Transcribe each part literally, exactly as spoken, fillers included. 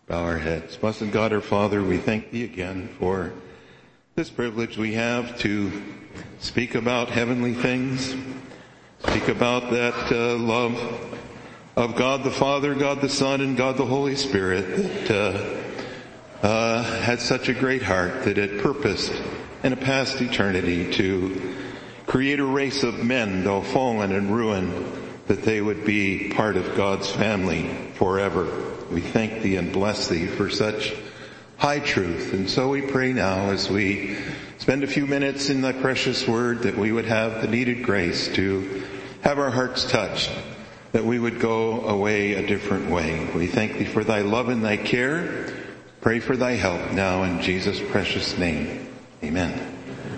Bow our heads. Blessed God our Father, we thank Thee again for this privilege we have to speak about heavenly things, speak about that uh, love of God the Father, God the Son, and God the Holy Spirit that uh, uh, had such a great heart that it purposed in a past eternity to create a race of men, though fallen and ruined, that they would be part of God's family forever. We thank Thee and bless Thee for such high truth. And so we pray now as we spend a few minutes in Thy precious word that we would have the needed grace to have our hearts touched, that we would go away a different way. We thank Thee for Thy love and Thy care. Pray for Thy help now in Jesus' precious name. Amen.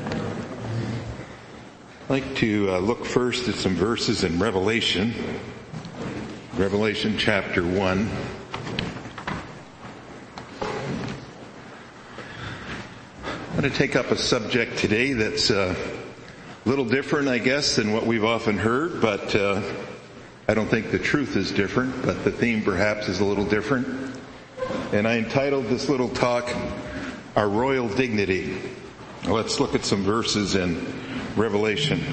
I'd like to uh, look first at some verses in Revelation. Revelation chapter one. I'm going to take up a subject today that's uh, a little different, I guess, than what we've often heard, but uh, I don't think the truth is different, but the theme perhaps is a little different. And I entitled this little talk, Our Royal Dignity. Let's look at some verses in Revelation.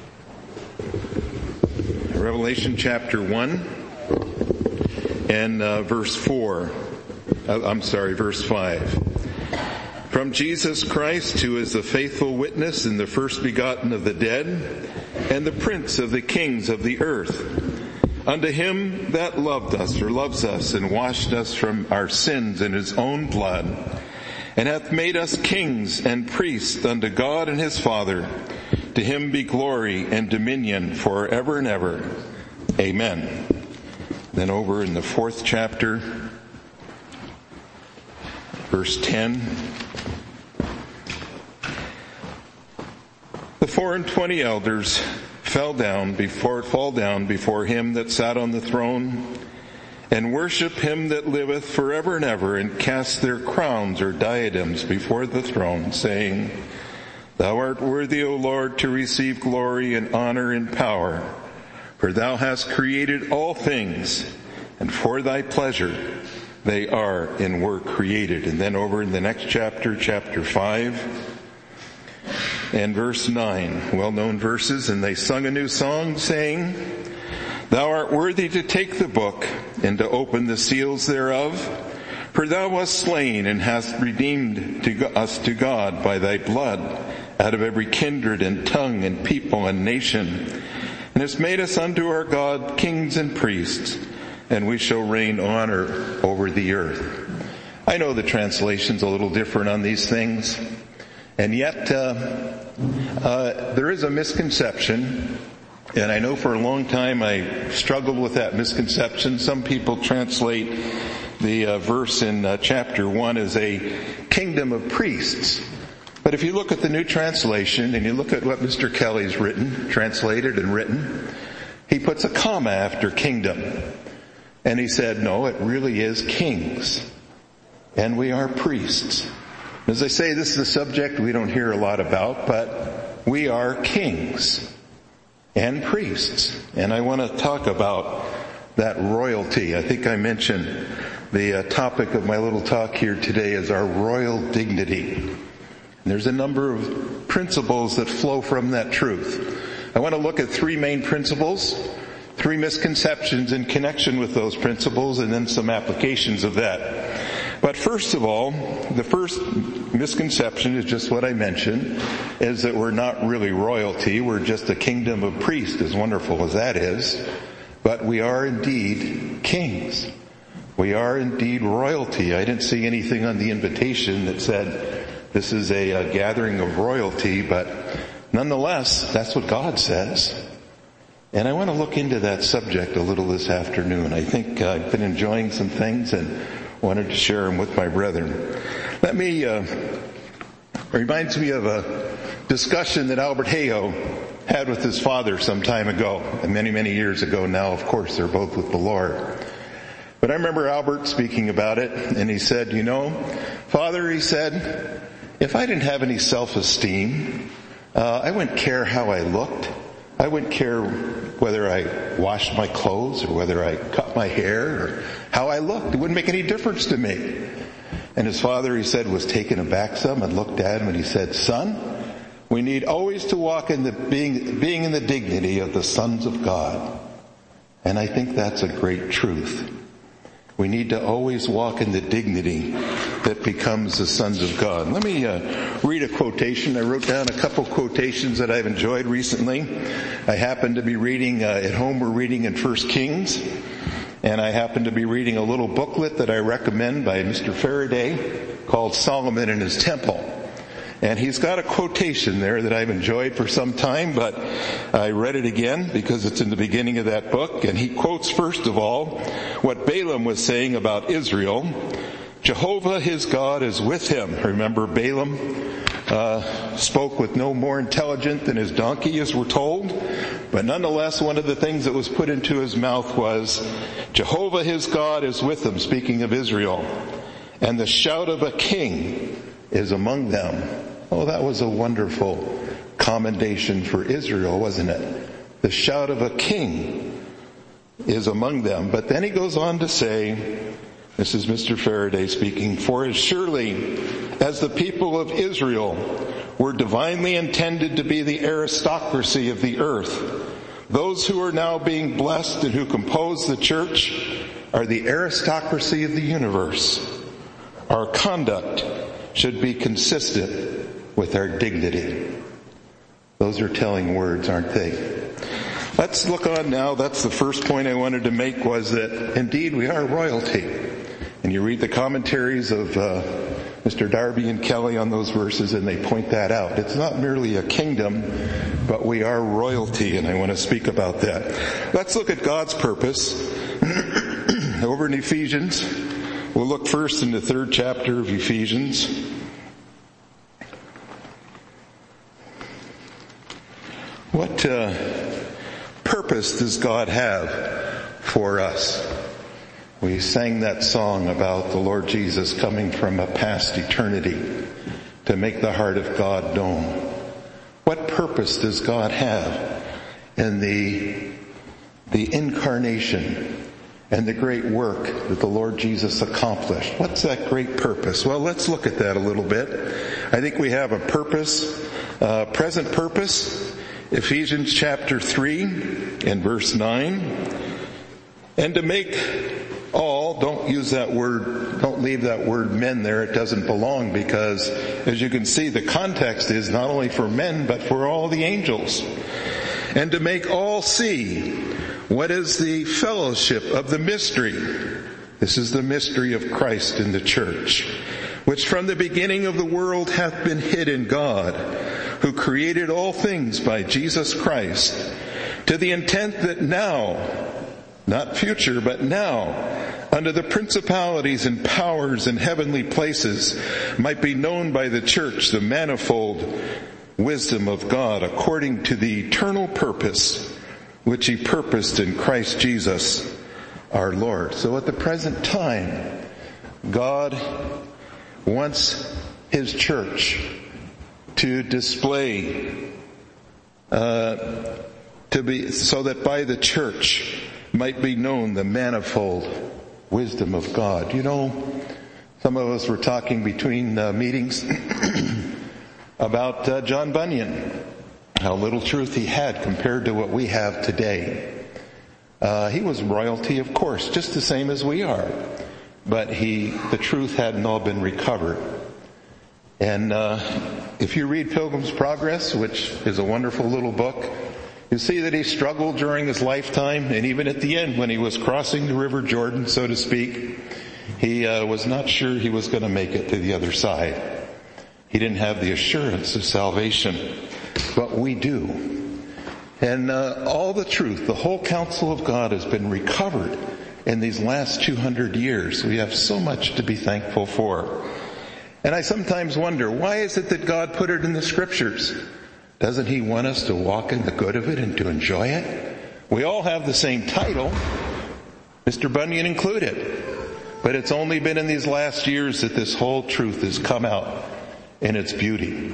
Revelation chapter one and uh, verse four. Uh, I'm sorry, verse five. From Jesus Christ, who is the faithful witness and the first begotten of the dead, and the prince of the kings of the earth, unto him that loved us, or loves us, and washed us from our sins in his own blood, and hath made us kings and priests unto God and his Father. To him be glory and dominion forever and ever. Amen. Then over in the fourth chapter, verse ten. The four and twenty elders fell down before, fall down before him that sat on the throne, and worship him that liveth forever and ever, and cast their crowns or diadems before the throne, saying, Thou art worthy, O Lord, to receive glory and honor and power, for thou hast created all things, and for thy pleasure they are and were created. And then over in the next chapter, chapter five, and verse nine, well-known verses, and they sung a new song, saying, Thou art worthy to take the book and to open the seals thereof, for thou wast slain and hast redeemed to us to God by thy blood out of every kindred and tongue and people and nation, and hast made us unto our God kings and priests, and we shall reign honor over the earth. I know the translation's a little different on these things, and yet uh, uh, there is a misconception, and I know for a long time I struggled with that misconception. Some people translate the uh, verse in uh, chapter one as a kingdom of priests. But if you look at the New Translation and you look at what Mister Kelly's written, translated and written, he puts a comma after kingdom. And he said, no, it really is kings. And we are priests. As I say, this is a subject we don't hear a lot about, but we are kings and priests. And I want to talk about that royalty. I think I mentioned the uh, topic of my little talk here today is our royal dignity. And there's a number of principles that flow from that truth. I want to look at three main principles, three misconceptions in connection with those principles, and then some applications of that. But first of all, the first misconception is just what I mentioned, is that we're not really royalty. We're just a kingdom of priests, as wonderful as that is. But we are indeed kings. We are indeed royalty. I didn't see anything on the invitation that said this is a, a gathering of royalty, but nonetheless, that's what God says. And I want to look into that subject a little this afternoon. I think uh, I've been enjoying some things and wanted to share them with my brethren. Let me, uh, reminds me of a discussion that Albert Hayo had with his father some time ago, and many, many years ago now. Of course, they're both with the Lord. But I remember Albert speaking about it, and he said, you know, Father, he said, if I didn't have any self-esteem, uh, I wouldn't care how I looked. I wouldn't care whether I washed my clothes or whether I cut my hair or how I looked. It wouldn't make any difference to me. And his father, he said, was taken aback some and looked at him and he said, son, we need always to walk in the being, being in the dignity of the sons of God. And I think that's a great truth. We need to always walk in the dignity that becomes the sons of God. Let me uh, read a quotation. I wrote down a couple quotations that I've enjoyed recently. I happen to be reading, uh, at home we're reading in First Kings, and I happen to be reading a little booklet that I recommend by Mister Faraday called Solomon and His Temple. And he's got a quotation there that I've enjoyed for some time, but I read it again because it's in the beginning of that book. And he quotes, first of all, what Balaam was saying about Israel. Jehovah his God is with him. Remember, Balaam uh, spoke with no more intelligent than his donkey, as we're told. But nonetheless, one of the things that was put into his mouth was, Jehovah his God is with him, speaking of Israel. And the shout of a king is among them. Oh, that was a wonderful commendation for Israel, wasn't it? The shout of a king is among them. But then he goes on to say, this is Mister Faraday speaking, for as surely as the people of Israel were divinely intended to be the aristocracy of the earth, those who are now being blessed and who compose the church are the aristocracy of the universe. Our conduct should be consistent with our dignity. Those are telling words, aren't they? Let's look on now. That's the first point I wanted to make, was that indeed we are royalty. And you read the commentaries of uh, Mister Darby and Kelly on those verses and they point that out. It's not merely a kingdom, but we are royalty, and I want to speak about that. Let's look at God's purpose. Over in Ephesians, we'll look first in the third chapter of Ephesians. What uh, purpose does God have for us? We sang that song about the Lord Jesus coming from a past eternity to make the heart of God known. What purpose does God have in the, the incarnation and the great work that the Lord Jesus accomplished? What's that great purpose? Well, let's look at that a little bit. I think we have a purpose, uh, present purpose. Ephesians chapter three and verse nine. And to make all, don't use that word, don't leave that word men there, it doesn't belong, because as you can see, the context is not only for men, but for all the angels. And to make all see what is the fellowship of the mystery. This is the mystery of Christ in the church, which from the beginning of the world hath been hid in God, who created all things by Jesus Christ, to the intent that now, not future, but now, under the principalities and powers in heavenly places, might be known by the church the manifold wisdom of God, according to the eternal purpose which he purposed in Christ Jesus our Lord. So at the present time, God wants his church to display, uh, to be, so that by the church might be known the manifold wisdom of God. You know, some of us were talking between uh, meetings about uh, John Bunyan, how little truth he had compared to what we have today. Uh, he was royalty, of course, just the same as we are, but he, the truth hadn't all been recovered. And uh, if you read Pilgrim's Progress, which is a wonderful little book, you see that he struggled during his lifetime, and even at the end when he was crossing the River Jordan, so to speak, he uh, was not sure he was going to make it to the other side. He didn't have the assurance of salvation, but we do. And uh, all the truth, the whole counsel of God has been recovered in these last two hundred years. We have so much to be thankful for. And I sometimes wonder, why is it that God put it in the scriptures? Doesn't he want us to walk in the good of it and to enjoy it? We all have the same title, Mister Bunyan included. But it's only been in these last years that this whole truth has come out in its beauty.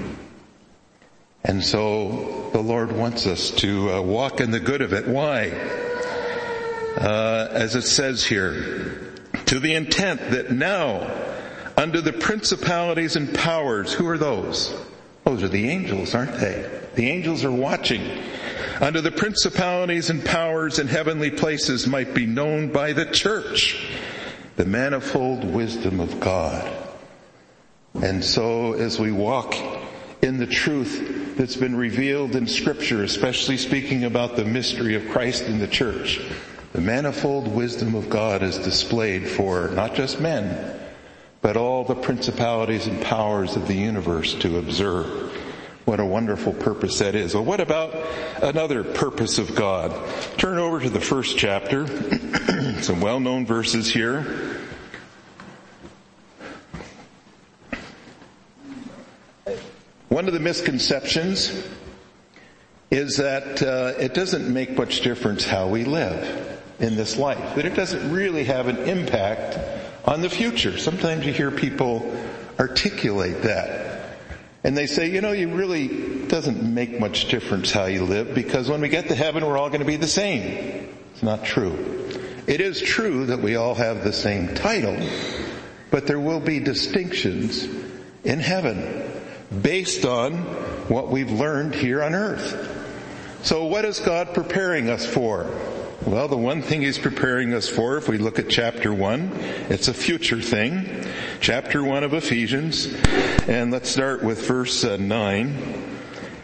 And so the Lord wants us to uh, walk in the good of it. Why? Uh, as it says here, to the intent that now, under the principalities and powers, who are those? Those are the angels, aren't they? The angels are watching. Under the principalities and powers in heavenly places might be known by the church the manifold wisdom of God. And so as we walk in the truth that's been revealed in Scripture, especially speaking about the mystery of Christ in the church, the manifold wisdom of God is displayed for not just men, but all the principalities and powers of the universe to observe. What a wonderful purpose that is. Well, what about another purpose of God? Turn over to the first chapter. Some well-known verses here. One of the misconceptions is that uh, it doesn't make much difference how we live in this life, that it doesn't really have an impact on the future. Sometimes you hear people articulate that. And they say, you know, you really, it doesn't make much difference how you live because when we get to heaven, we're all going to be the same. It's not true. It is true that we all have the same title, but there will be distinctions in heaven based on what we've learned here on earth. So what is God preparing us for? Well, the one thing He's preparing us for, if we look at chapter one, it's a future thing. Chapter one of Ephesians, and let's start with verse uh, nine.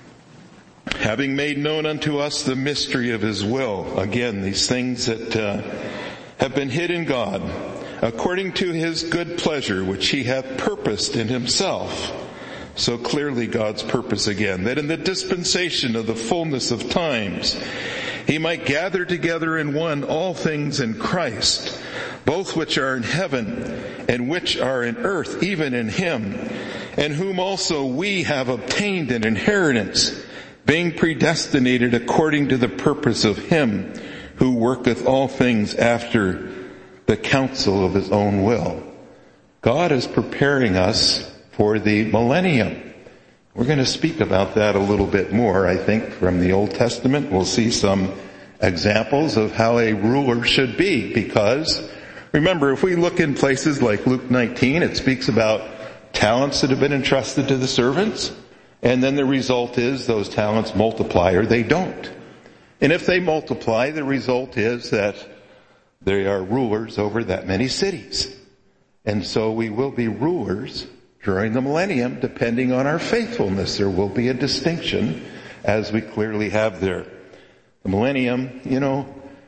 Having made known unto us the mystery of His will. Again, these things that uh, have been hid in God, according to His good pleasure, which He hath purposed in Himself. So clearly God's purpose again, that in the dispensation of the fullness of times, He might gather together in one all things in Christ, both which are in heaven and which are in earth, even in Him, in whom also we have obtained an inheritance, being predestinated according to the purpose of Him who worketh all things after the counsel of His own will. God is preparing us for the millennium. We're going to speak about that a little bit more, I think, from the Old Testament. We'll see some examples of how a ruler should be, because remember, if we look in places like Luke nineteen, it speaks about talents that have been entrusted to the servants, and then the result is those talents multiply or they don't. And if they multiply, the result is that they are rulers over that many cities. And so we will be rulers during the millennium, depending on our faithfulness. There will be a distinction, as we clearly have there. The millennium, you know,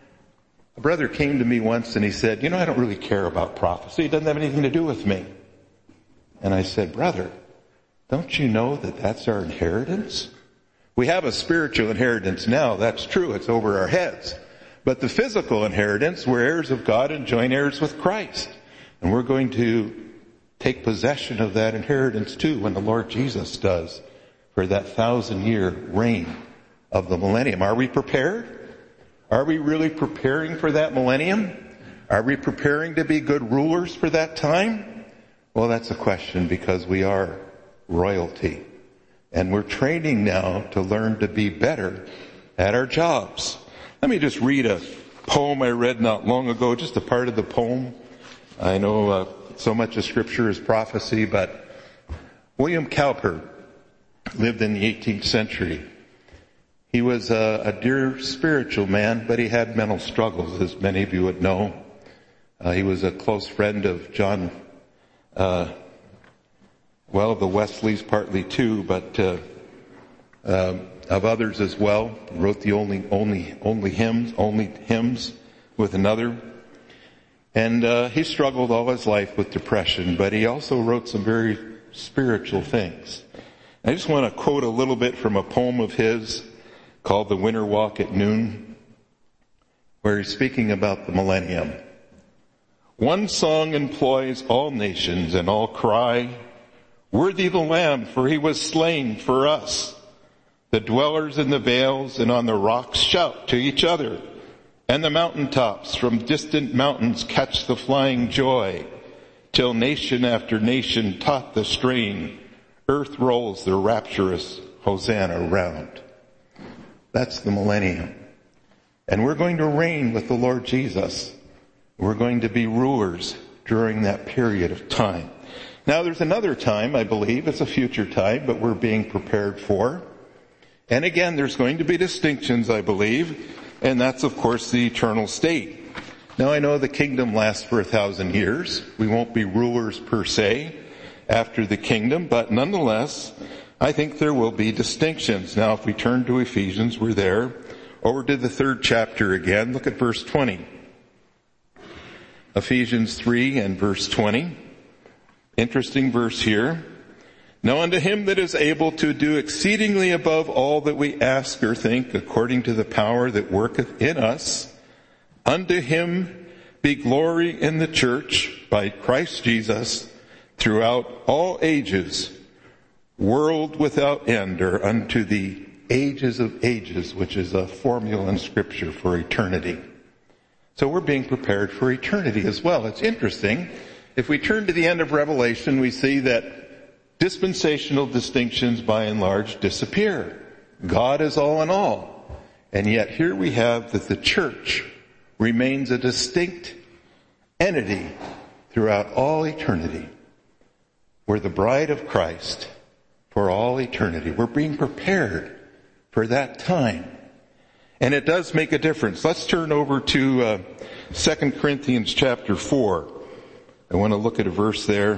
a brother came to me once and he said, you know, I don't really care about prophecy. It doesn't have anything to do with me. And I said, brother, don't you know that that's our inheritance? We have a spiritual inheritance now. That's true. It's over our heads. But the physical inheritance, we're heirs of God and joint heirs with Christ. And we're going to take possession of that inheritance too when the Lord Jesus does for that thousand year reign of the millennium. Are we prepared? Are we really preparing for that millennium? Are we preparing to be good rulers for that time? Well, that's a question, because we are royalty. And we're training now to learn to be better at our jobs. Let me just read a poem I read not long ago, just a part of the poem. I know uh, so much of Scripture is prophecy, but William Cowper lived in the eighteenth century. He was a, a dear spiritual man, but he had mental struggles, as many of you would know. Uh, he was a close friend of John, uh, well, of the Wesleys partly too, but uh, uh, of others as well. He wrote the only, only, only hymns, only hymns with another. And uh, he struggled all his life with depression, but he also wrote some very spiritual things. I just want to quote a little bit from a poem of his called The Winter Walk at Noon, where he's speaking about the millennium. One song employs all nations, and all cry, worthy the Lamb, for he was slain for us. The dwellers in the vales and on the rocks shout to each other, and the mountaintops from distant mountains catch the flying joy, till nation after nation taught the strain, earth rolls the rapturous Hosanna round. That's the millennium. And we're going to reign with the Lord Jesus. We're going to be rulers during that period of time. Now there's another time, I believe, it's a future time, but we're being prepared for. And again, there's going to be distinctions, I believe, and that's of course the eternal state. Now I know the kingdom lasts for a thousand years. We won't be rulers per se after the kingdom, but nonetheless, I think there will be distinctions. Now if we turn to Ephesians, we're there. Over to the third chapter again, look at verse twenty. Ephesians three and verse twenty. Interesting verse here. Now unto him that is able to do exceedingly above all that we ask or think, according to the power that worketh in us, unto him be glory in the church by Christ Jesus throughout all ages, world without end, or unto the ages of ages, which is a formula in Scripture for eternity. So we're being prepared for eternity as well. It's interesting. If we turn to the end of Revelation, we see that dispensational distinctions by and large disappear. God is all in all. And yet here we have that the church remains a distinct entity throughout all eternity. We're the bride of Christ for all eternity. We're being prepared for that time. And it does make a difference. Let's turn over to uh, Second Corinthians chapter four. I want to look at a verse there.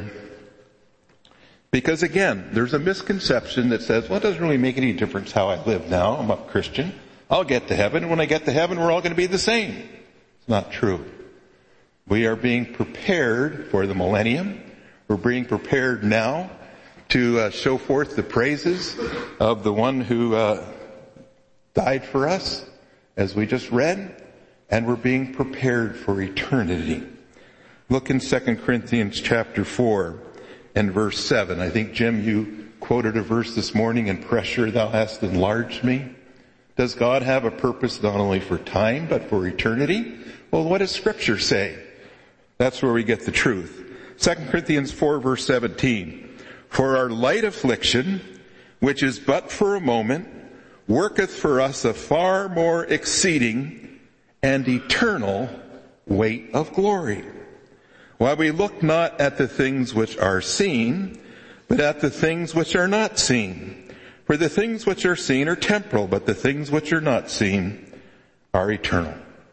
Because again, there's a misconception that says, well, it doesn't really make any difference how I live now. I'm a Christian. I'll get to heaven. And when I get to heaven, we're all going to be the same. It's not true. We are being prepared for the millennium. We're being prepared now to uh, show forth the praises of the one who uh, died for us, as we just read. And we're being prepared for eternity. Look in Second Corinthians chapter four and verse seven. I think, Jim, you quoted a verse this morning, in pressure thou hast enlarged me. Does God have a purpose not only for time, but for eternity? Well, what does Scripture say? That's where we get the truth. Second Corinthians four verse seventeen. For our light affliction, which is but for a moment, worketh for us a far more exceeding and eternal weight of glory. While we look not at the things which are seen, but at the things which are not seen. For the things which are seen are temporal, but the things which are not seen are eternal.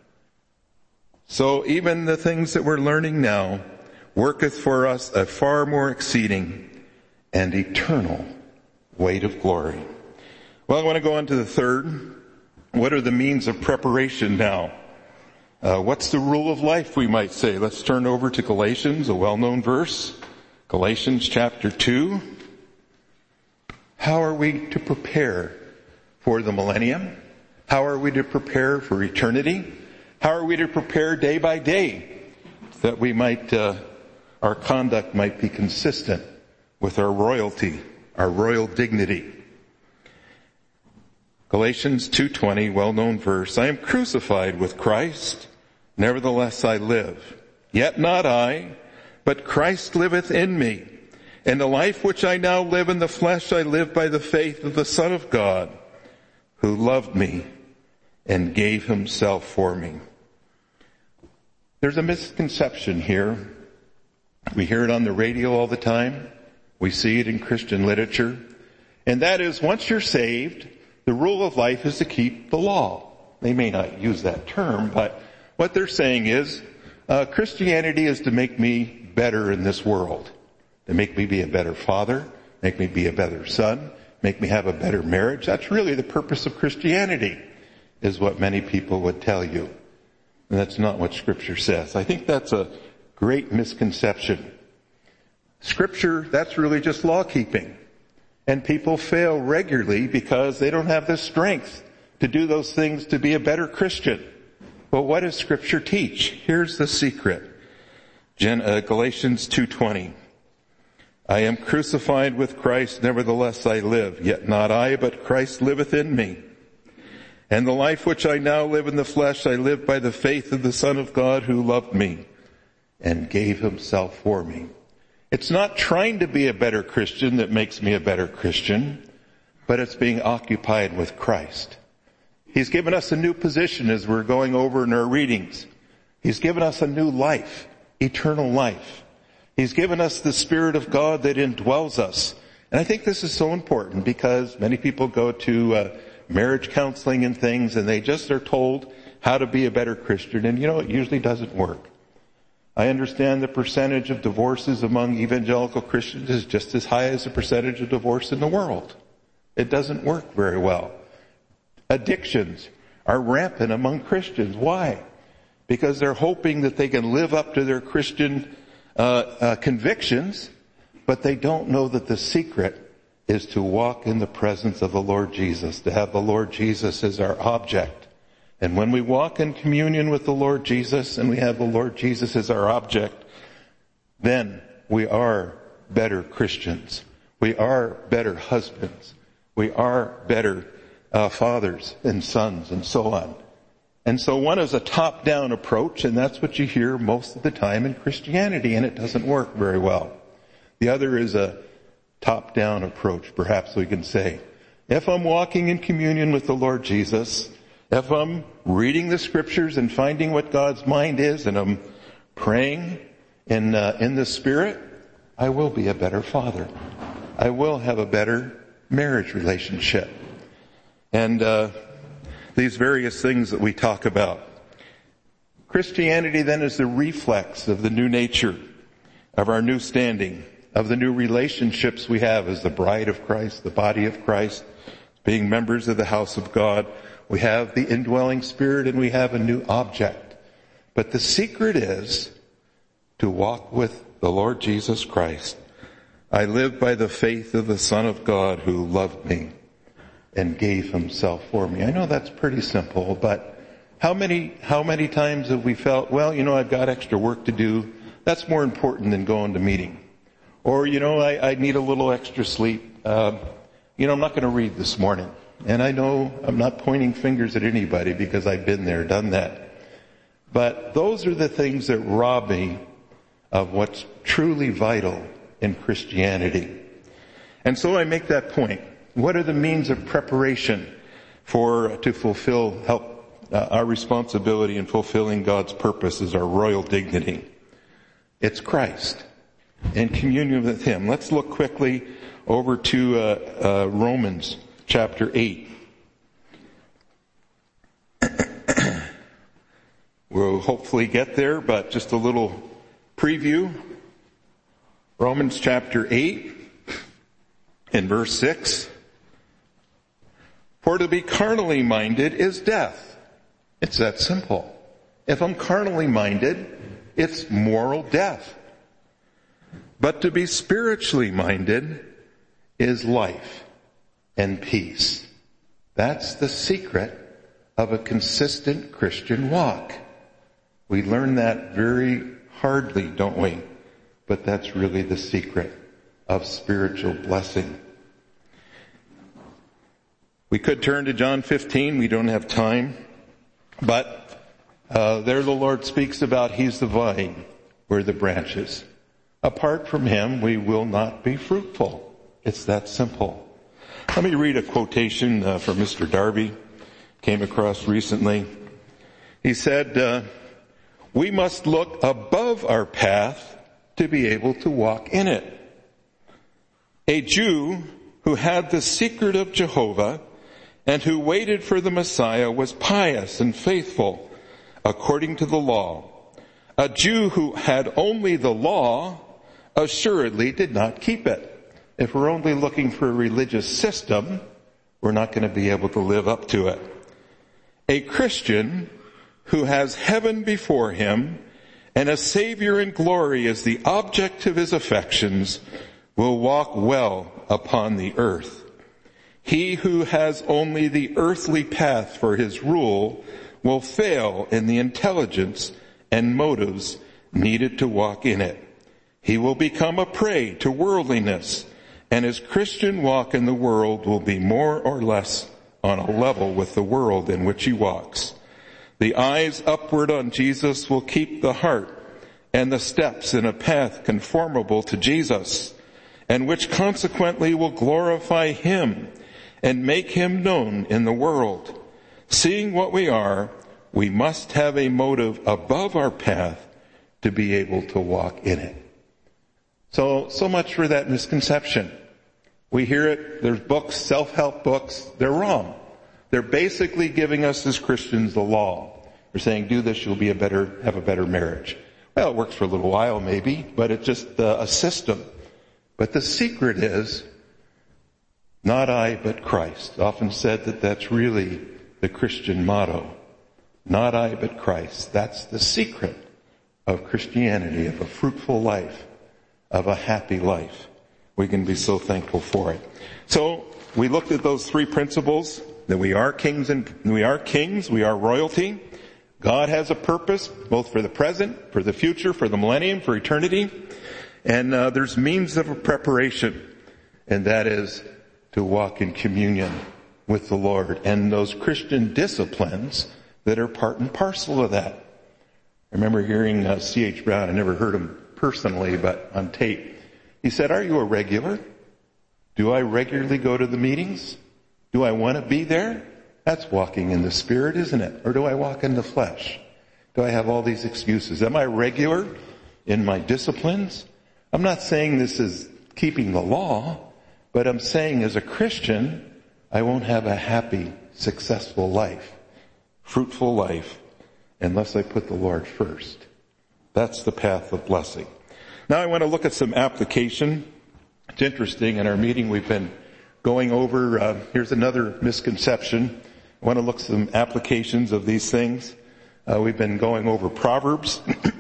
So even the things that we're learning now worketh for us a far more exceeding and eternal weight of glory. Well, I want to go on to the third. What are the means of preparation now? Uh, what's the rule of life, we might say? Let's turn over to Galatians, a well-known verse. Galatians chapter two. How are we to prepare for the millennium? How are we to prepare for eternity? How are we to prepare day by day that we might, uh, our conduct might be consistent with our royalty, our royal dignity? Galatians two twenty, well-known verse. I am crucified with Christ. Nevertheless I live, yet not I, but Christ liveth in me. And the life which I now live in the flesh, I live by the faith of the Son of God, who loved me and gave himself for me. There's a misconception here. We hear it on the radio all the time. We see it in Christian literature. And that is, once you're saved, the rule of life is to keep the law. They may not use that term, but what they're saying is, uh, Christianity is to make me better in this world. To make me be a better father, make me be a better son, make me have a better marriage. That's really the purpose of Christianity, is what many people would tell you. And that's not what Scripture says. I think that's a great misconception. Scripture, that's really just law keeping. And people fail regularly because they don't have the strength to do those things to be a better Christian. Well, what does Scripture teach? Here's the secret. Gen- uh, Galatians two twenty. I am crucified with Christ, nevertheless I live. Yet not I, but Christ liveth in me. And the life which I now live in the flesh, I live by the faith of the Son of God who loved me and gave himself for me. It's not trying to be a better Christian that makes me a better Christian, but it's being occupied with Christ. He's given us a new position as we're going over in our readings. He's given us a new life, eternal life. He's given us the Spirit of God that indwells us. And I think this is so important because many people go to uh, marriage counseling and things and they just are told how to be a better Christian. And you know, it usually doesn't work. I understand the percentage of divorces among evangelical Christians is just as high as the percentage of divorce in the world. It doesn't work very well. Addictions are rampant among Christians. Why? Because they're hoping that they can live up to their Christian uh, uh, convictions, but they don't know that the secret is to walk in the presence of the Lord Jesus, to have the Lord Jesus as our object. And when we walk in communion with the Lord Jesus and we have the Lord Jesus as our object, then we are better Christians. We are better husbands. We are better uh, fathers and sons and so on. And so one is a top-down approach, and that's what you hear most of the time in Christianity, and it doesn't work very well. The other is a top-down approach, perhaps we can say. If I'm walking in communion with the Lord Jesus, if I'm reading the scriptures and finding what God's mind is, and I'm praying in uh, in the Spirit, I will be a better father. I will have a better marriage relationship. And uh these various things that we talk about. Christianity then is the reflex of the new nature, of our new standing, of the new relationships we have as the bride of Christ, the body of Christ, being members of the house of God. We have the indwelling Spirit and we have a new object. But the secret is to walk with the Lord Jesus Christ. I live by the faith of the Son of God who loved me and gave himself for me. I know that's pretty simple, but how many, how many times have we felt, well, you know, I've got extra work to do. That's more important than going to meeting. Or, you know, I, I need a little extra sleep. Uh, you know, I'm not going to read this morning. And I know I'm not pointing fingers at anybody because I've been there, done that. But those are the things that rob me of what's truly vital in Christianity. And so I make that point. What are the means of preparation for, to fulfill, help uh, our responsibility in fulfilling God's purpose as our royal dignity? It's Christ and communion with Him. Let's look quickly over to uh, uh, Romans chapter eight. We'll hopefully get there, but just a little preview. Romans chapter eight in verse six. For to be carnally minded is death. It's that simple. If I'm carnally minded, it's moral death. But to be spiritually minded is life and peace. That's the secret of a consistent Christian walk. We learn that very hardly, don't we? But that's really the secret of spiritual blessing. We could turn to John fifteen. We don't have time. But uh, there the Lord speaks about He's the vine, we're the branches. Apart from Him, we will not be fruitful. It's that simple. Let me read a quotation uh, from Mister Darby. Came across recently. He said, uh, we must look above our path to be able to walk in it. A Jew who had the secret of Jehovah and who waited for the Messiah was pious and faithful according to the law. A Jew who had only the law assuredly did not keep it. If we're only looking for a religious system, we're not going to be able to live up to it. A Christian who has heaven before him and a Savior in glory as the object of his affections will walk well upon the earth. He who has only the earthly path for his rule will fail in the intelligence and motives needed to walk in it. He will become a prey to worldliness, and his Christian walk in the world will be more or less on a level with the world in which he walks. The eyes upward on Jesus will keep the heart and the steps in a path conformable to Jesus, and which consequently will glorify Him and make Him known in the world. Seeing what we are, We must have a motive above our path to be able to walk in it. So, so much for that misconception. We hear it, there's books, self-help books, they're wrong. They're basically giving us as Christians the law. They're saying, do this, you'll be a better, have a better marriage. Well, it works for a little while maybe, but it's just uh, a system. But the secret is, not I, but Christ. Often said that that's really the Christian motto. Not I, but Christ. That's the secret of Christianity, of a fruitful life, of a happy life. We can be so thankful for it. So, we looked at those three principles, that we are kings and we are kings, we are royalty. God has a purpose, both for the present, for the future, for the millennium, for eternity. And uh, there's means of a preparation, and that is to walk in communion with the Lord and those Christian disciplines that are part and parcel of that. I remember hearing uh, C H Brown, I never heard him personally, but on tape. He said, are you a regular? Do I regularly go to the meetings? Do I want to be there? That's walking in the Spirit, isn't it? Or do I walk in the flesh? Do I have all these excuses? Am I regular in my disciplines? I'm not saying this is keeping the law, but I'm saying as a Christian, I won't have a happy, successful life, fruitful life, unless I put the Lord first. That's the path of blessing. Now I want to look at some application. It's interesting, in our meeting we've been going over, uh, here's another misconception. I want to look at some applications of these things. Uh, we've been going over Proverbs.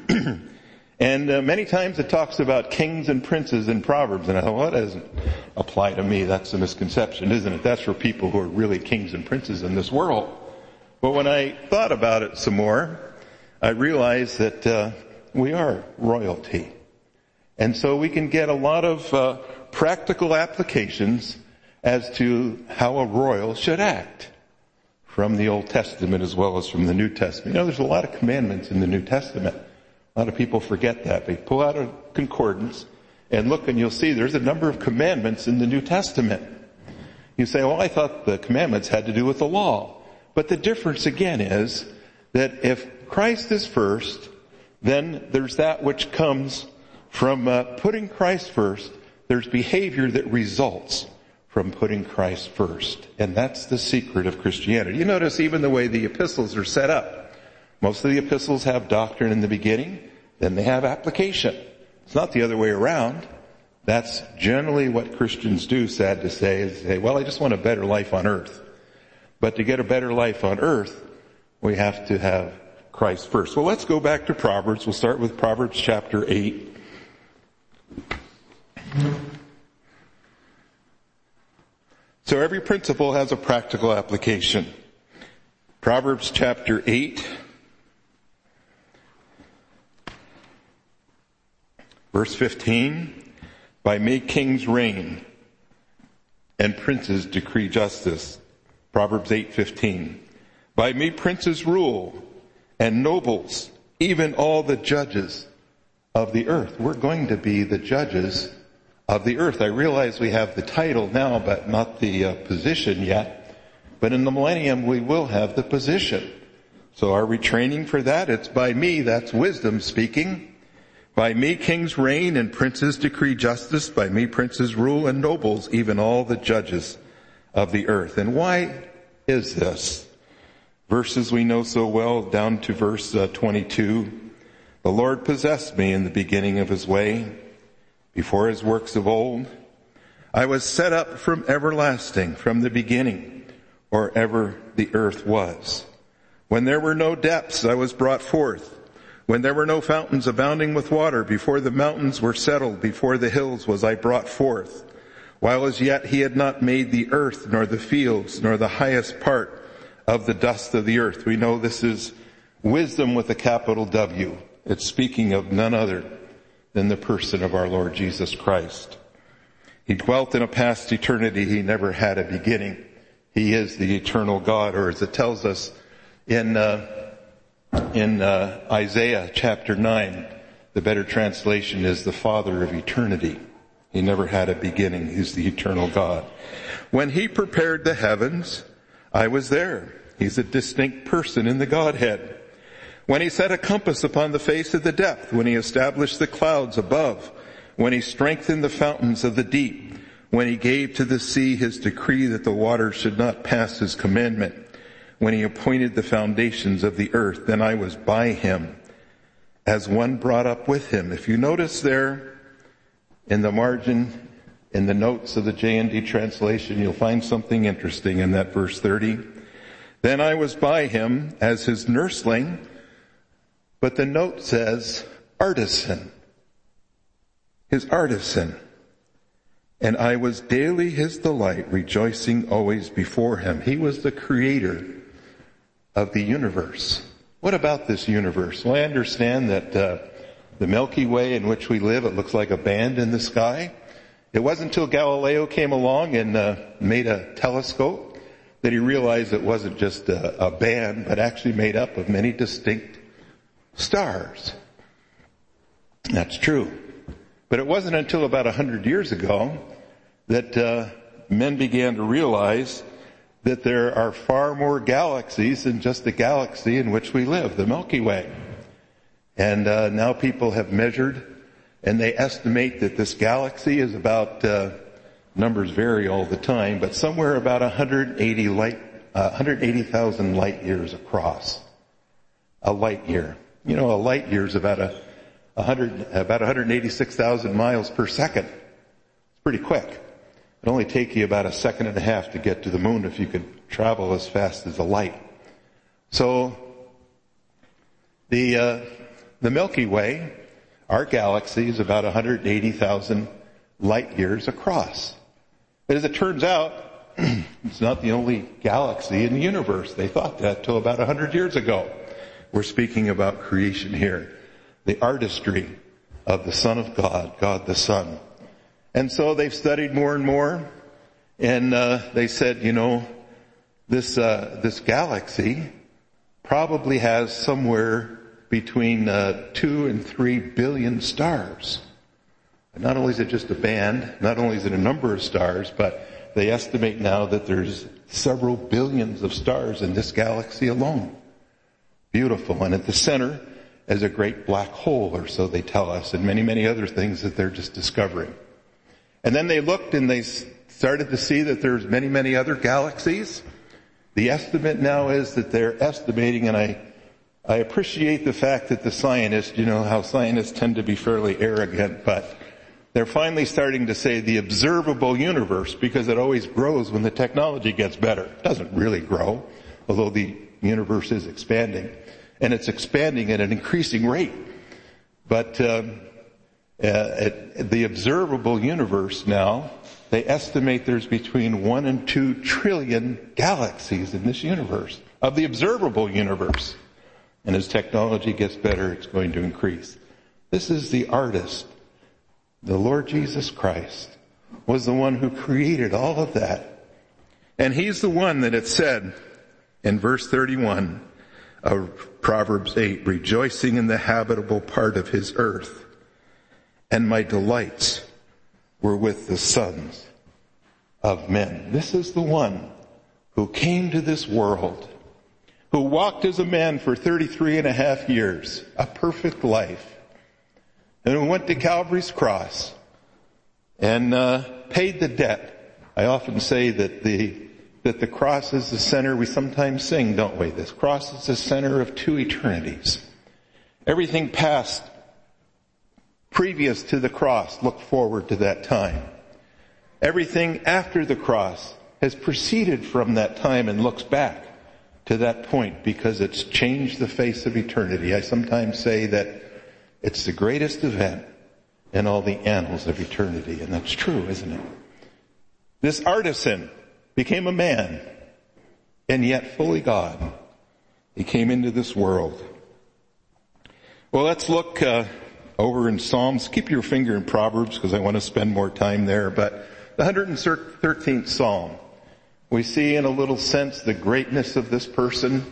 And uh, many times it talks about kings and princes in Proverbs. And I thought, well, that doesn't apply to me. That's a misconception, isn't it? That's for people who are really kings and princes in this world. But when I thought about it some more, I realized that uh, we are royalty. And so we can get a lot of uh, practical applications as to how a royal should act from the Old Testament as well as from the New Testament. You know, there's a lot of commandments in the New Testament. A lot of people forget that. They pull out a concordance and look and you'll see there's a number of commandments in the New Testament. You say, well, I thought the commandments had to do with the law. But the difference again is that if Christ is first, then there's that which comes from uh, putting Christ first. There's behavior that results from putting Christ first. And that's the secret of Christianity. You notice even the way the epistles are set up. Most of the epistles have doctrine in the beginning, then they have application. It's not the other way around. That's generally what Christians do, sad to say, is say, well, I just want a better life on earth. But to get a better life on earth, we have to have Christ first. Well, let's go back to Proverbs. We'll start with Proverbs chapter eight. So every principle has a practical application. Proverbs chapter eight. Verse fifteen, by me kings reign and princes decree justice. Proverbs eight fifteen, by me princes rule and nobles, even all the judges of the earth. We're going to be the judges of the earth. I realize we have the title now, but not the uh, position yet. But in the millennium, we will have the position. So are we training for that? It's by me, that's wisdom speaking. By me kings reign and princes decree justice. By me princes rule and nobles, even all the judges of the earth. And why is this? Verses we know so well, down to verse uh, twenty-two. The Lord possessed me in the beginning of his way, before his works of old. I was set up from everlasting, from the beginning, or ever the earth was. When there were no depths, I was brought forth. When there were no fountains abounding with water, before the mountains were settled, before the hills was I brought forth. While as yet he had not made the earth, nor the fields, nor the highest part of the dust of the earth. We know this is wisdom with a capital W. It's speaking of none other than the person of our Lord Jesus Christ. He dwelt in a past eternity. He never had a beginning. He is the eternal God, or as it tells us in uh, in uh, Isaiah chapter nine, the better translation is the Father of eternity. He never had a beginning. He's the eternal God. When he prepared the heavens, I was there. He's a distinct person in the Godhead. When he set a compass upon the face of the depth, when he established the clouds above, when he strengthened the fountains of the deep, when he gave to the sea his decree that the waters should not pass his commandment, when he appointed the foundations of the earth, then I was by him, as one brought up with him. If you notice there in the margin, in the notes of the J and D translation, you'll find something interesting in that verse thirty. Then I was by him as his nursling, but the note says artisan. His artisan. And I was daily his delight, rejoicing always before him. He was the creator of the universe. What about this universe? Well, I understand that uh, the Milky Way in which we live, it looks like a band in the sky. It wasn't until Galileo came along and uh, made a telescope that he realized it wasn't just a, a band, but actually made up of many distinct stars. That's true. But it wasn't until about a hundred years ago that uh, men began to realize that there are far more galaxies than just the galaxy in which we live, the Milky Way. And uh, now people have measured, and they estimate that this galaxy is about, uh, numbers vary all the time, but somewhere about one hundred eighty light, uh, one hundred eighty thousand light years across. A light year. You know, a light year is about a, one hundred, about one hundred eighty-six thousand miles per second. It's pretty quick. It'd only take you about a second and a half to get to the moon if you could travel as fast as the light. So, the, uh, the Milky Way, our galaxy, is about one hundred eighty thousand light years across. But as it turns out, it's not the only galaxy in the universe. They thought that till about one hundred years ago. We're speaking about creation here. The artistry of the Son of God, God the Son. And so they've studied more and more, and uh, they said, you know, this uh, this galaxy probably has somewhere between uh, two and three billion stars. And not only is it just a band, not only is it a number of stars, but they estimate now that there's several billions of stars in this galaxy alone. Beautiful. And at the center is a great black hole, or so they tell us, and many, many other things that they're just discovering. And then they looked and they started to see that there's many, many other galaxies. The estimate now is that they're estimating, and I, I appreciate the fact that the scientists, you know how scientists tend to be fairly arrogant, but they're finally starting to say the observable universe, because it always grows when the technology gets better. It doesn't really grow, although the universe is expanding. And it's expanding at an increasing rate. But um, uh, at the observable universe now, they estimate there's between one and two trillion galaxies in this universe, of the observable universe. And as technology gets better, it's going to increase. This is the artist. The Lord Jesus Christ was the one who created all of that. And he's the one that it said in verse thirty-one of Proverbs eight, rejoicing in the habitable part of his earth, and my delights were with the sons of men. This is the one who came to this world, who walked as a man for thirty-three and a half years, a perfect life, and who went to Calvary's cross and uh, paid the debt. I often say that the that the cross is the center. We sometimes sing, don't we? This cross is the center of two eternities. Everything past, previous to the cross, look forward to that time. Everything after the cross has proceeded from that time and looks back to that point, because it's changed the face of eternity. I sometimes say that it's the greatest event in all the annals of eternity, and that's true, isn't it? This artisan became a man, and yet fully God. He came into this world. Well, let's look uh, over in Psalms. Keep your finger in Proverbs, because I want to spend more time there. But the one hundred thirteenth Psalm, we see in a little sense the greatness of this person.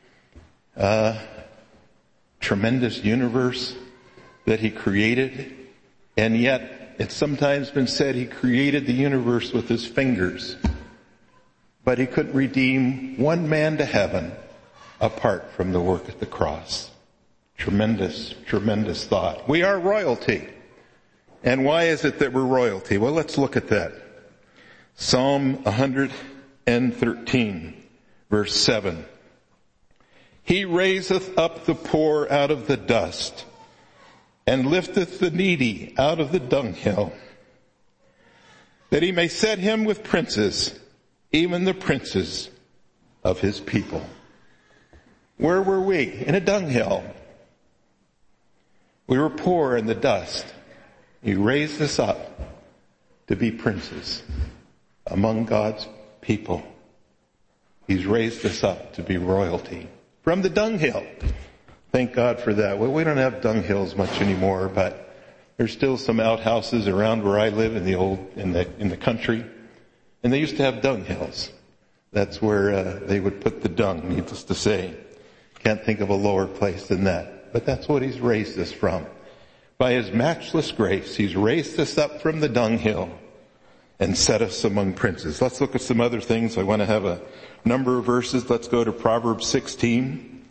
Uh, tremendous universe that he created, and yet it's sometimes been said he created the universe with his fingers. but he couldn't redeem one man to heaven apart from the work at the cross. Tremendous, tremendous thought. We are royalty. And why is it that we're royalty? Well, let's look at that. Psalm one thirteen, verse seven. He raiseth up the poor out of the dust, and lifteth the needy out of the dunghill, that he may set him with princes, even the princes of his people. Where were we? In a dunghill. We were poor in the dust. He raised us up to be princes among God's people. He's raised us up to be royalty from the dunghill. Thank God for that. Well, we don't have dunghills much anymore, but there's still some outhouses around where I live in the old, in the, in the country. And they used to have dunghills. That's where uh, they would put the dung, needless to say. Can't think of a lower place than that. But that's what he's raised us from. By his matchless grace, he's raised us up from the dunghill and set us among princes. Let's look at some other things. I want to have a number of verses. Let's go to Proverbs sixteen.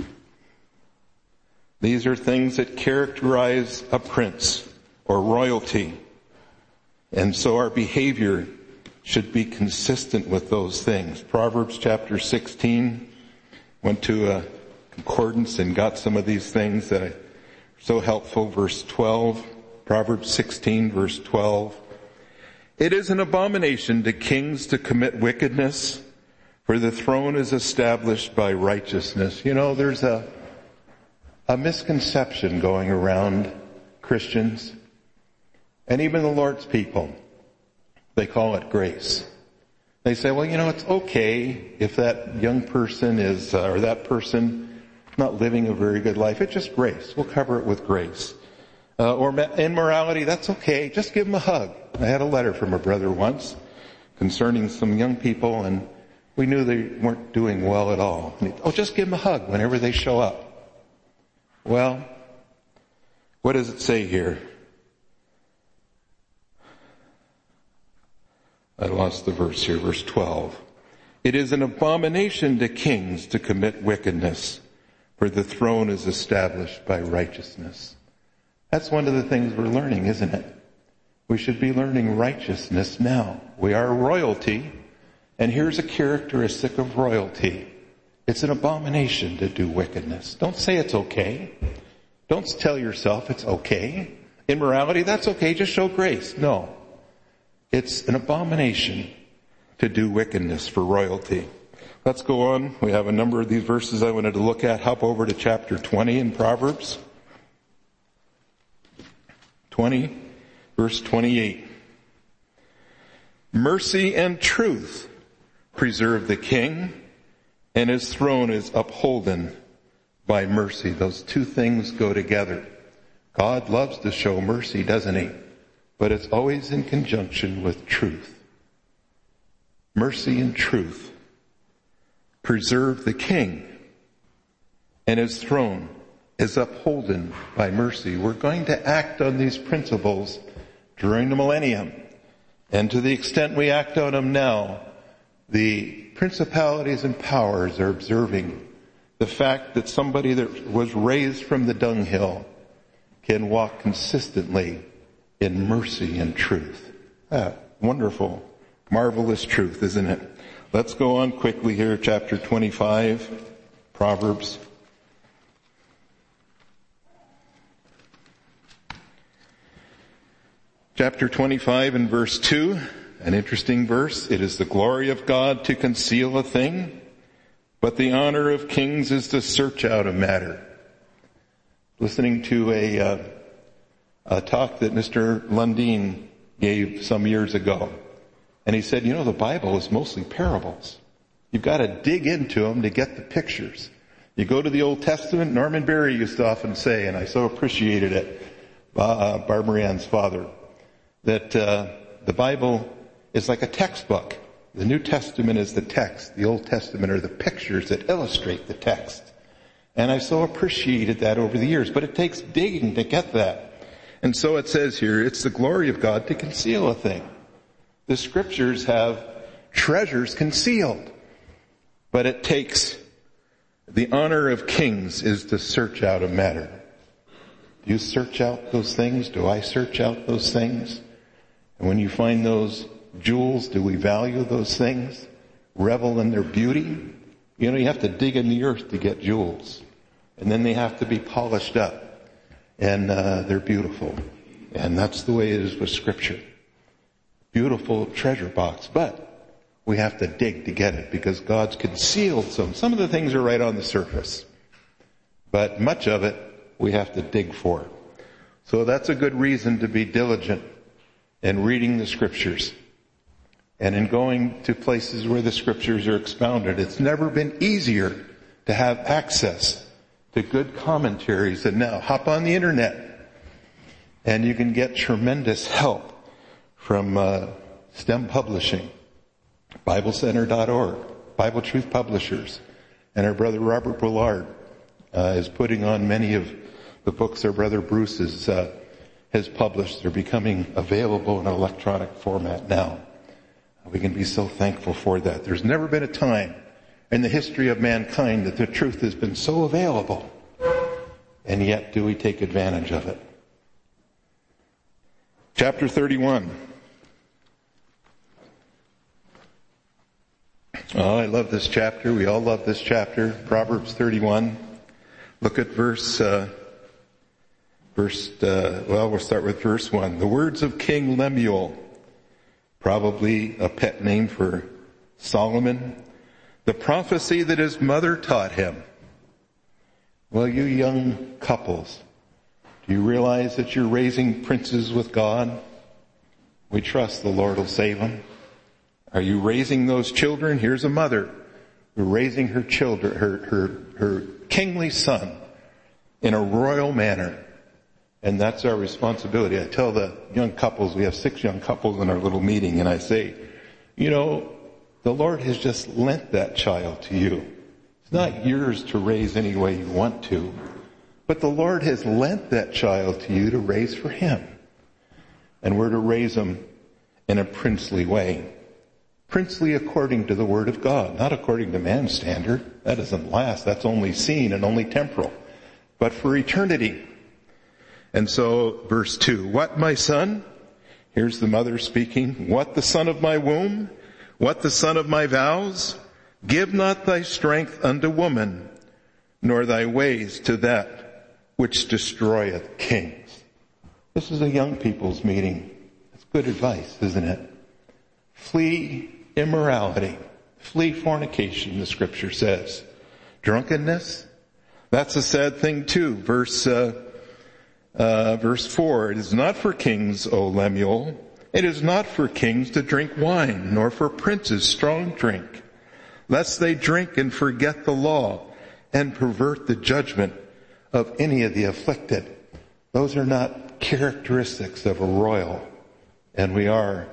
These are things that characterize a prince or royalty. And so our behavior should be consistent with those things. Proverbs chapter sixteen. Went to a concordance and got some of these things that are so helpful. Verse twelve, Proverbs sixteen, verse twelve. It is an abomination to kings to commit wickedness, for the throne is established by righteousness. You know, there's a, a misconception going around Christians, and even the Lord's people. They call it grace. They say, well, you know, it's okay if that young person is, uh, or that person not living a very good life. It's just grace. We'll cover it with grace. Uh, or immorality, that's okay. Just give them a hug. I had a letter from a brother once concerning some young people, and we knew they weren't doing well at all. And he, oh, just give them a hug whenever they show up. Well, what does it say here? I lost the verse here, verse twelve. It is an abomination to kings to commit wickedness, for the throne is established by righteousness. That's one of the things we're learning, isn't it? We should be learning righteousness now. We are royalty, and here's a characteristic of royalty. It's an abomination to do wickedness. Don't say it's okay. Don't tell yourself it's okay. Immorality, that's okay, just show grace. No. It's an abomination to do wickedness for royalty. Let's go on. We have a number of these verses I wanted to look at. Hop over to chapter twenty in Proverbs. twenty, verse twenty-eight. Mercy and truth preserve the king, and his throne is upholden by mercy. Those two things go together. God loves to show mercy, doesn't he? But it's always in conjunction with truth. Mercy and truth preserve the king, and his throne is upholden by mercy. We're going to act on these principles during the millennium. And to the extent we act on them now, the principalities and powers are observing the fact that somebody that was raised from the dunghill can walk consistently in mercy and truth. Ah, wonderful, marvelous truth, isn't it? Let's go on quickly here, chapter twenty-five, Proverbs. Chapter twenty-five and verse two, an interesting verse. It is the glory of God to conceal a thing, but the honor of kings is to search out a matter. Listening to a, uh, a talk that Mister Lundeen gave some years ago. And he said, you know, the Bible is mostly parables. You've got to dig into them to get the pictures. You go to the Old Testament, Norman Berry used to often say, and I so appreciated it, uh, Barbara Ann's father, that uh, the Bible is like a textbook. The New Testament is the text. The Old Testament are the pictures that illustrate the text. And I so appreciated that over the years, but it takes digging to get that. And so it says here, it's the glory of God to conceal a thing. The scriptures have treasures concealed. But it takes, the honor of kings is to search out a matter. Do you search out those things? Do I search out those things? And when you find those jewels, do we value those things? Revel in their beauty? You know, you have to dig in the earth to get jewels. And then they have to be polished up. And uh, they're beautiful. And that's the way it is with Scripture. Beautiful treasure box. But we have to dig to get it because God's concealed some. Some of the things are right on the surface. But much of it we have to dig for. So that's a good reason to be diligent in reading the Scriptures. And in going to places where the Scriptures are expounded. It's never been easier to have access to good commentaries than now. Hop on the internet and you can get tremendous help from uh, STEM Publishing, Bible Center dot org, Bible Truth Publishers, and our brother Robert Bullard uh, is putting on many of the books our brother Bruce is, uh, has published. They're becoming available in electronic format now. We can be so thankful for that. There's never been a time in the history of mankind that the truth has been so available. And yet, do we take advantage of it? Chapter thirty-one. Oh, I love this chapter. We all love this chapter. Proverbs thirty-one. Look at verse, uh, verse, uh, well, we'll start with verse one. The words of King Lemuel, probably a pet name for Solomon. The prophecy that his mother taught him. Well, you young couples, do you realize that you're raising princes with God? We trust the Lord will save them. Are you raising those children? Here's a mother who raising her children, her, her, her kingly son in a royal manner. And that's our responsibility. I tell the young couples, we have six young couples in our little meeting, and I say, you know, the Lord has just lent that child to you. It's not yours to raise any way you want to, but the Lord has lent that child to you to raise for Him. And we're to raise them in a princely way. Princely according to the Word of God, not according to man's standard. That doesn't last. That's only seen and only temporal. But for eternity. And so, verse two, what, my son? Here's the mother speaking. What, the son of my womb? What, the son of my vows? Give not thy strength unto woman, nor thy ways to that which destroyeth kings. This is a young people's meeting. That's good advice, isn't it? Flee immorality. Flee fornication, the Scripture says. Drunkenness? That's a sad thing too. Verse, uh, uh, verse four, it is not for kings, O Lemuel. It is not for kings to drink wine, nor for princes strong drink, lest they drink and forget the law and pervert the judgment of any of the afflicted. Those are not characteristics of a royal, and we are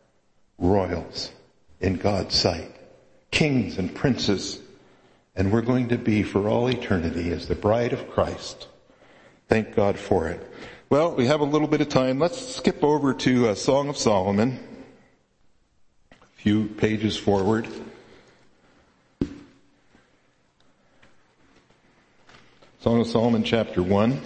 royals in God's sight, kings and princes, and we're going to be for all eternity as the bride of Christ. Thank God for it. Well, we have a little bit of time. Let's skip over to a Song of Solomon, a few pages forward. Song of Solomon, chapter one.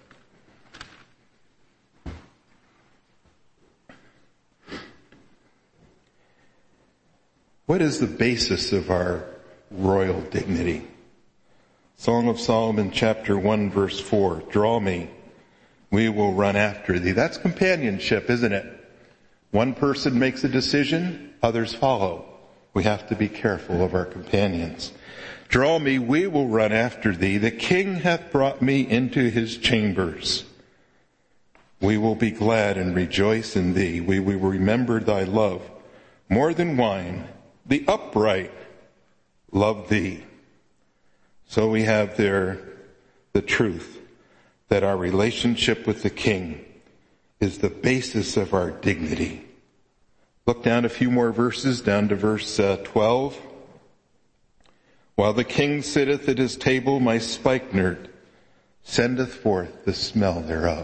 What is the basis of our royal dignity? Song of Solomon, chapter one, verse four. Draw me, we will run after thee. That's companionship, isn't it? One person makes a decision, others follow. We have to be careful of our companions. Draw me, we will run after thee. The king hath brought me into his chambers. We will be glad and rejoice in thee. We will remember thy love more than wine. The upright love thee. So we have there the truth that our relationship with the King is the basis of our dignity. Look down a few more verses, down to verse uh, twelve. While the king sitteth at his table, my spikenard sendeth forth the smell thereof.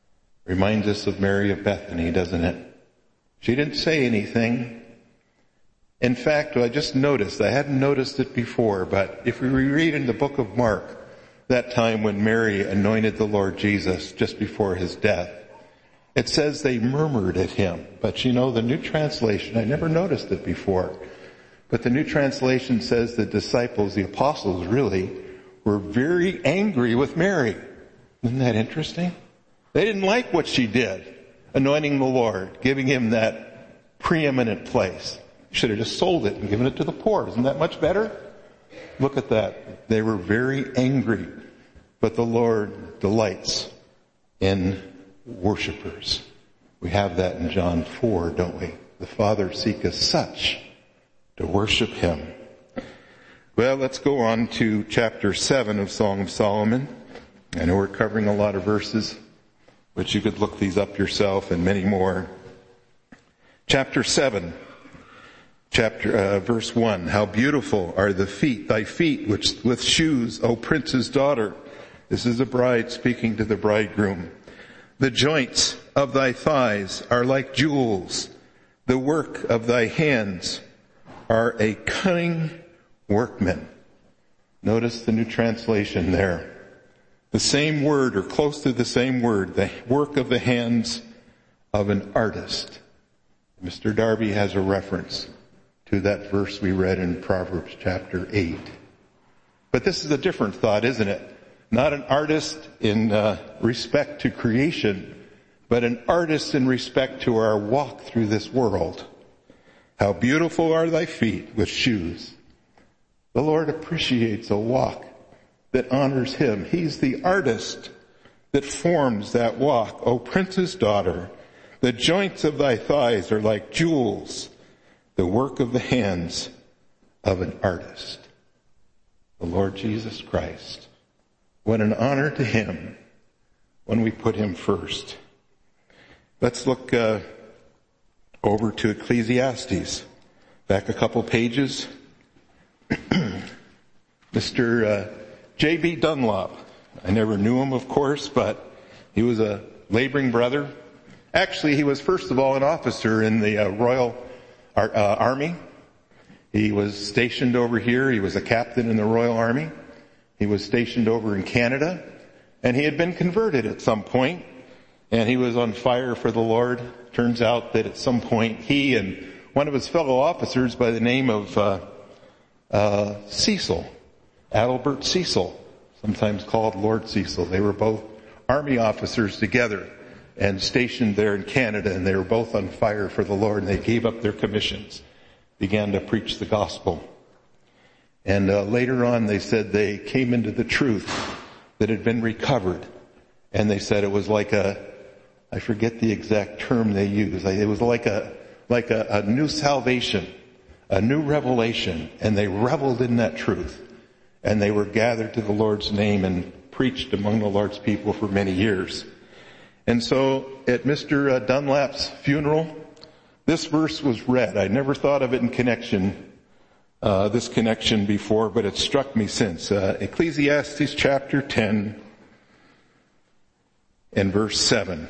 Reminds us of Mary of Bethany, doesn't it? She didn't say anything, In fact, I just noticed, I hadn't noticed it before, but if we read in the book of Mark, that time when Mary anointed the Lord Jesus just before his death, it says they murmured at him. But you know, the New Translation, I never noticed it before, but the New Translation says the disciples, the apostles really, were very angry with Mary. Isn't that interesting? They didn't like what she did, anointing the Lord, giving him that preeminent place. Should have just sold it and given it to the poor. Isn't that much better? Look at that. They were very angry. But the Lord delights in worshipers. We have that in John four, don't we? The Father seeketh such to worship him. Well, let's go on to chapter seven of Song of Solomon. I know we're covering a lot of verses, but you could look these up yourself and many more. Chapter seven. Chapter, uh, verse one, how beautiful are the feet, thy feet which with shoes, O prince's daughter. This is the bride speaking to the bridegroom. The joints of thy thighs are like jewels. The work of thy hands are a cunning workman. Notice the New Translation there. The same word, or close to the same word, the work of the hands of an artist. Mister Darby has a reference to that verse we read in Proverbs chapter eight. But this is a different thought, isn't it? Not an artist in uh, respect to creation, but an artist in respect to our walk through this world. How beautiful are thy feet with shoes. The Lord appreciates a walk that honors him. He's the artist that forms that walk. O prince's daughter, the joints of thy thighs are like jewels, the work of the hands of an artist. The Lord Jesus Christ. What an honor to him when we put him first. Let's look uh, over to Ecclesiastes. Back a couple pages. Mister Uh, J B Dunlop. I never knew him, of course, but he was a laboring brother. Actually, he was first of all an officer in the uh, Royal Ar- uh, Army. He was stationed over here. He was a captain in the Royal Army. He was stationed over in Canada, and he had been converted at some point, and he was on fire for the Lord. Turns out that at some point he and one of his fellow officers by the name of uh, uh, Cecil, Adalbert Cecil, sometimes called Lord Cecil, they were both Army officers together and stationed there in Canada, and they were both on fire for the Lord, and they gave up their commissions, began to preach the gospel. And uh, later on they said they came into the truth that had been recovered, and they said it was like a, I forget the exact term they used, it was like a, like a, a new salvation, a new revelation, and they reveled in that truth. And they were gathered to the Lord's name and preached among the Lord's people for many years. And so at Mister Dunlap's funeral, this verse was read. I never thought of it in connection, uh, this connection before, but it struck me since. Uh, Ecclesiastes chapter ten and verse seven.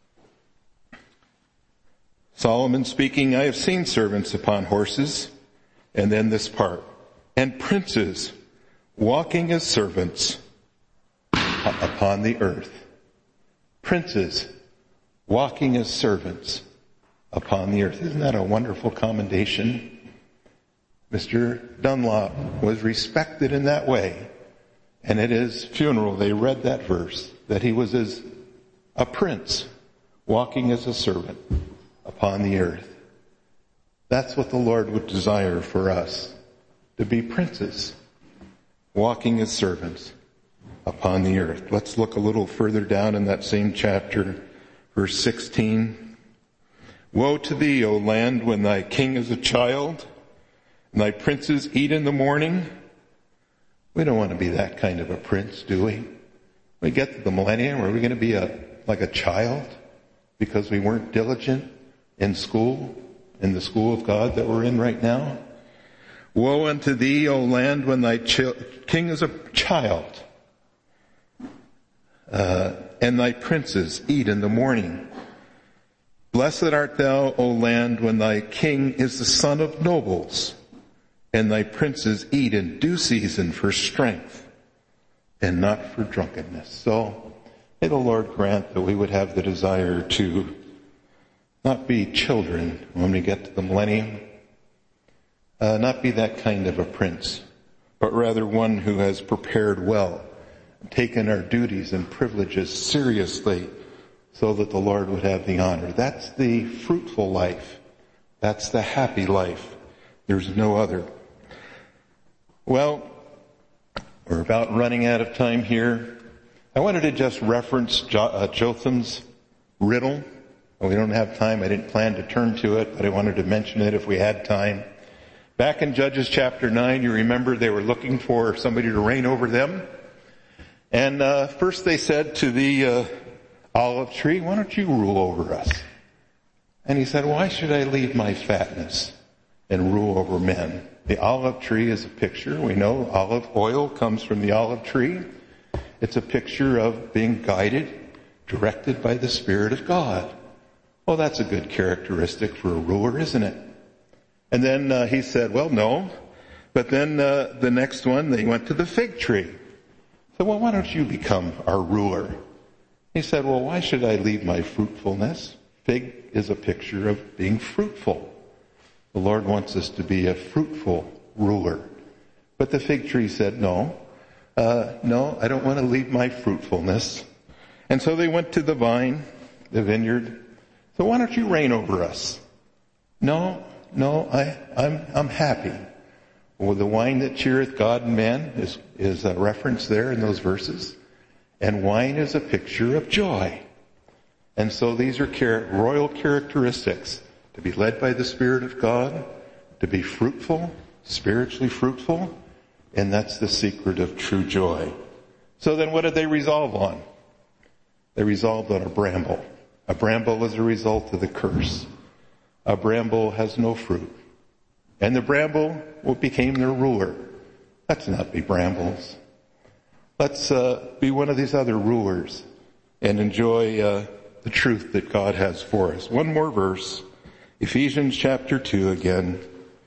Solomon speaking, I have seen servants upon horses, and then this part, and princes walking as servants upon the earth. Princes walking as servants upon the earth. Isn't that a wonderful commendation? Mister Dunlop was respected in that way. And at his funeral, they read that verse, that he was as a prince walking as a servant upon the earth. That's what the Lord would desire for us, to be princes walking as servants upon the earth. Let's look a little further down in that same chapter, verse sixteen. Woe to thee, O land, when thy king is a child, and thy princes eat in the morning. We don't want to be that kind of a prince, do we? We get to the millennium, are we going to be a like a child because we weren't diligent in school, in the school of God that we're in right now? Woe unto thee, O land, when thy ch- king is a child, uh, and thy princes eat in the morning. Blessed art thou, O land, when thy king is the son of nobles, and thy princes eat in due season for strength, and not for drunkenness. So may the Lord grant that we would have the desire to not be children when we get to the millennium, uh, not be that kind of a prince, but rather one who has prepared well, taken our duties and privileges seriously, so that the Lord would have the honor. That's the fruitful life. That's the happy life. There's no other. Well, we're about running out of time here. I wanted to just reference jo- uh, Jotham's riddle. We don't have time. I didn't plan to turn to it, but I wanted to mention it if we had time. Back in Judges chapter nine, you remember they were looking for somebody to reign over them. And uh, first they said to the uh, olive tree, why don't you rule over us? And he said, why should I leave my fatness and rule over men? The olive tree is a picture. We know olive oil comes from the olive tree. It's a picture of being guided, directed by the Spirit of God. Well, that's a good characteristic for a ruler, isn't it? And then uh, he said, well, no. But then uh, the next one, they went to the fig tree. So, well, why don't you become our ruler? He said, well, why should I leave my fruitfulness? Fig is a picture of being fruitful. The Lord wants us to be a fruitful ruler. But the fig tree said, no, uh, no, I don't want to leave my fruitfulness. And so they went to the vine, the vineyard. So why don't you reign over us? No, no, I, I'm, I'm happy. Well, the wine that cheereth God and man is, is a reference there in those verses. And wine is a picture of joy. And so these are char- royal characteristics. To be led by the Spirit of God, to be fruitful, spiritually fruitful, and that's the secret of true joy. So then what did they resolve on? They resolved on a bramble. A bramble is a result of the curse. A bramble has no fruit. And the bramble became their ruler. Let's not be brambles. Let's uh, be one of these other rulers and enjoy uh, the truth that God has for us. One more verse, Ephesians chapter two again.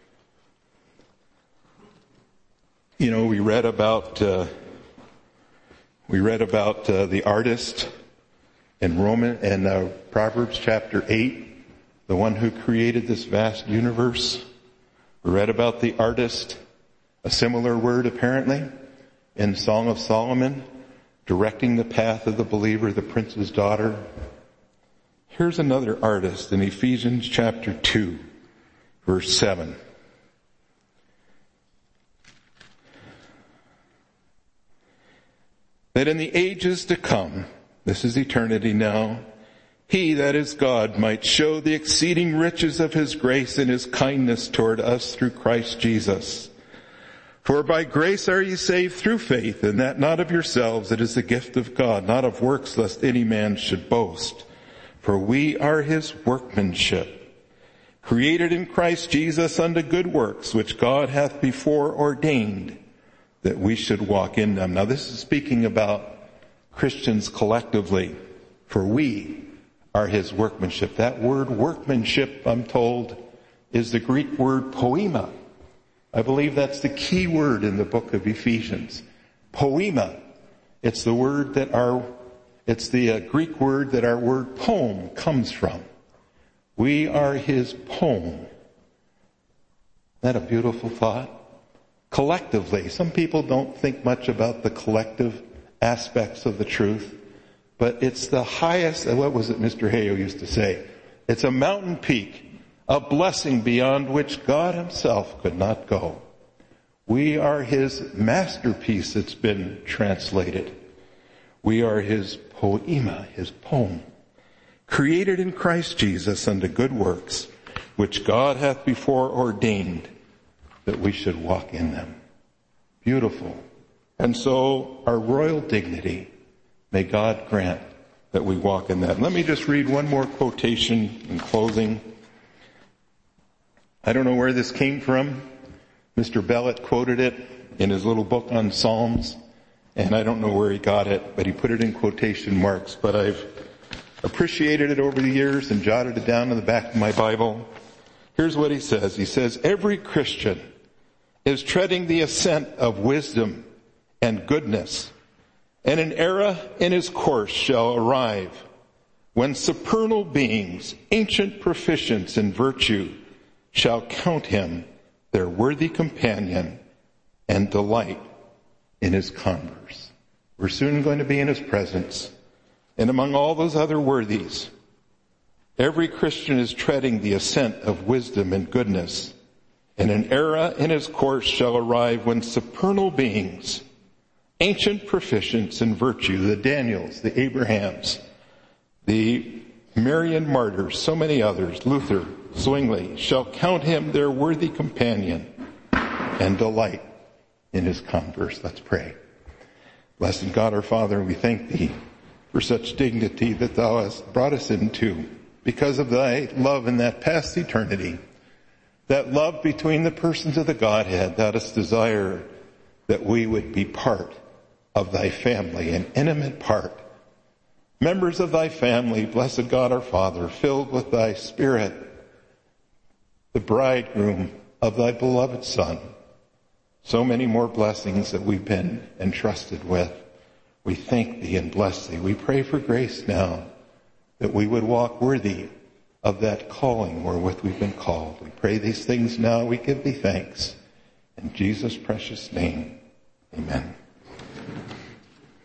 You know, we read about uh, we read about uh, the artist in Roman and uh, Proverbs chapter eight, the one who created this vast universe. We read about the artist, a similar word apparently, in Song of Solomon, directing the path of the believer, the prince's daughter. Here's another artist in Ephesians chapter two, verse seven. That in the ages to come, this is eternity now, he, that is God, might show the exceeding riches of his grace and his kindness toward us through Christ Jesus. For by grace are ye saved through faith, and that not of yourselves, it is the gift of God, not of works, lest any man should boast. For we are his workmanship, created in Christ Jesus unto good works, which God hath before ordained that we should walk in them. Now this is speaking about Christians collectively, for we are his workmanship. That word workmanship, I'm told, is the Greek word poema. I believe that's the key word in the book of Ephesians. Poema. It's the word that our, it's the uh, Greek word that our word poem comes from. We are his poem. Isn't that a beautiful thought? Collectively. Some people don't think much about the collective aspects of the truth, but it's the highest, what was it Mister Hayo used to say? It's a mountain peak, a blessing beyond which God himself could not go. We are his masterpiece, it's been translated. We are his poema, his poem, created in Christ Jesus unto good works, which God hath before ordained that we should walk in them. Beautiful. And so our royal dignity, may God grant that we walk in that. Let me just read one more quotation in closing. I don't know where this came from. Mister Bellet quoted it in his little book on Psalms, and I don't know where he got it, but he put it in quotation marks. But I've appreciated it over the years and jotted it down in the back of my Bible. Here's what he says. He says, every Christian is treading the ascent of wisdom and goodness, and an era in his course shall arrive when supernal beings, ancient proficients in virtue, shall count him their worthy companion and delight in his converse. We're soon going to be in his presence. And among all those other worthies, every Christian is treading the ascent of wisdom and goodness, and an era in his course shall arrive when supernal beings, ancient proficients in virtue, the Daniels, the Abrahams, the Marian martyrs, so many others, Luther, Zwingli, shall count him their worthy companion and delight in his converse. Let's pray. Blessed God our Father, we thank thee for such dignity that thou hast brought us into because of thy love in that past eternity, that love between the persons of the Godhead. Thou hast desired that we would be part of thy family, an intimate part, members of thy family, blessed God our Father, filled with thy Spirit, the bridegroom of thy beloved Son. So many more blessings that we've been entrusted with. We thank thee and bless thee. We pray for grace now that we would walk worthy of that calling wherewith we've been called. We pray these things now. We give thee thanks. In Jesus' precious name, amen.